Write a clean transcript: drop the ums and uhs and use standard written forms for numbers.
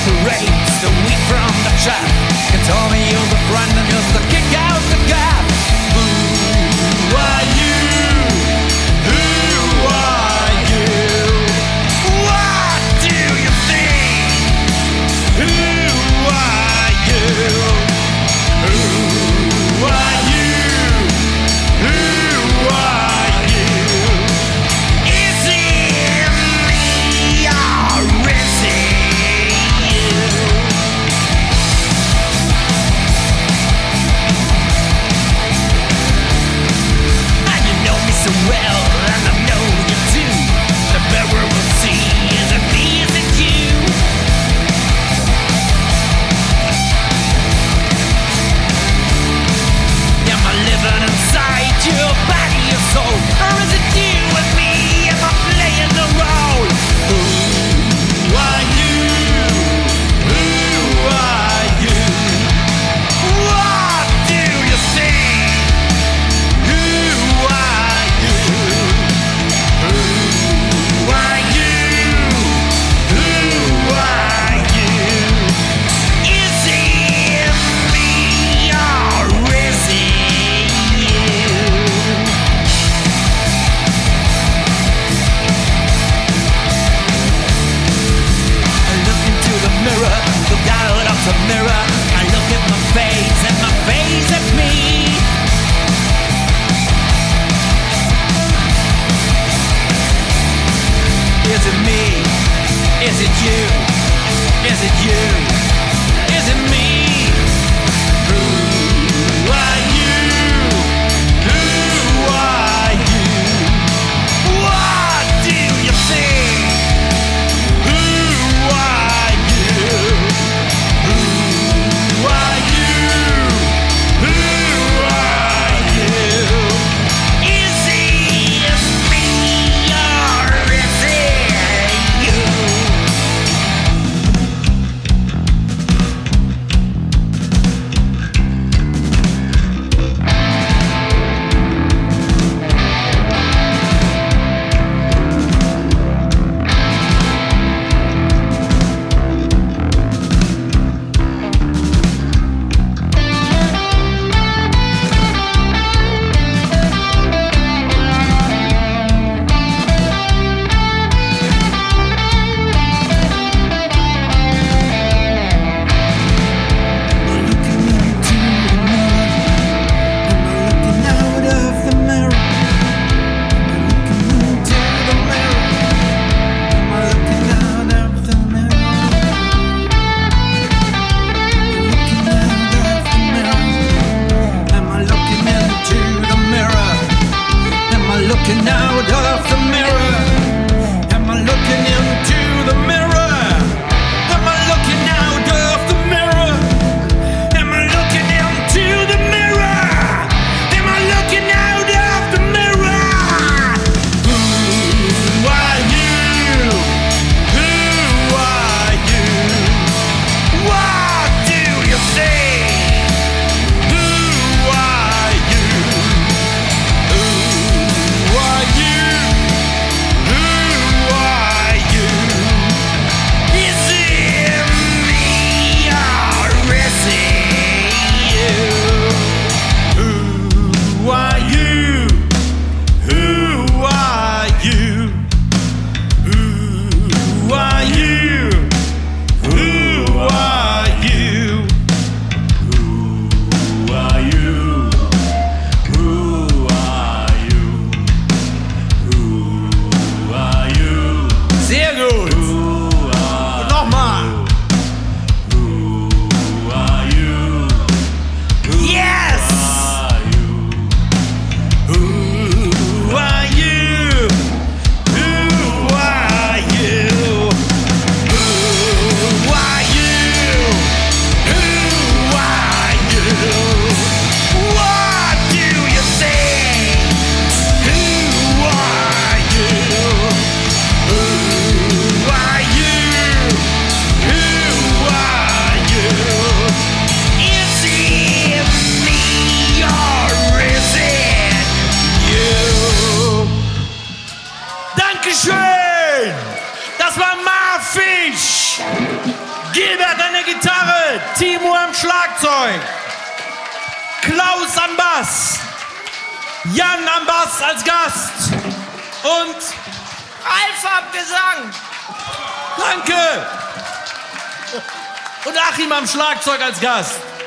separates the wheat from the chaff. You told me you're the friend and you're the kick out the gap. Who are you? Who are you? What do you think? Who are you? Who are you? Who are you? Is it me or is it you? And you know me so well, and I know you too. The bearer will see, is it me, is it you? Am I living inside your body, your soul? Or is it you and me? Am I playing the role? Who are you? Who are you? What do you think? Who are you? Who are you? Who are you? Is it me or is it you? I look into the mirror, look out of the mirror. I look at my face and my face at me. Is it me? Is it you? Is it you? Is it me? Who are you? Who are you? What do you think? Who are you? Who are you? Who are you? Is it me or is it you? Looking out of the mirror, am I looking into the mirror? Am I looking out of the mirror? Am I looking into the mirror? Am I looking out of the mirror? Who are you? Who are you? What do you think? Who are you? Who are you? Who are you? Is it me or is it you? Who are you? Who are you? Who are you? Who are you? Who are you? Who are you? Who are you? Sehr gut. Nochmal. Who are you? Yes. Who are you? Who are you? Who are you? Who are you? What do you think? Who are you? Who are you? Who are you? Is it me or is it you? Dankeschön! Das war Marfish! Gilbert an der Gitarre, Timo am Schlagzeug, Klaus am Bass, Jan am Bass als Gast und Ralf am Gesang. Danke! Und Achim am Schlagzeug als Gast.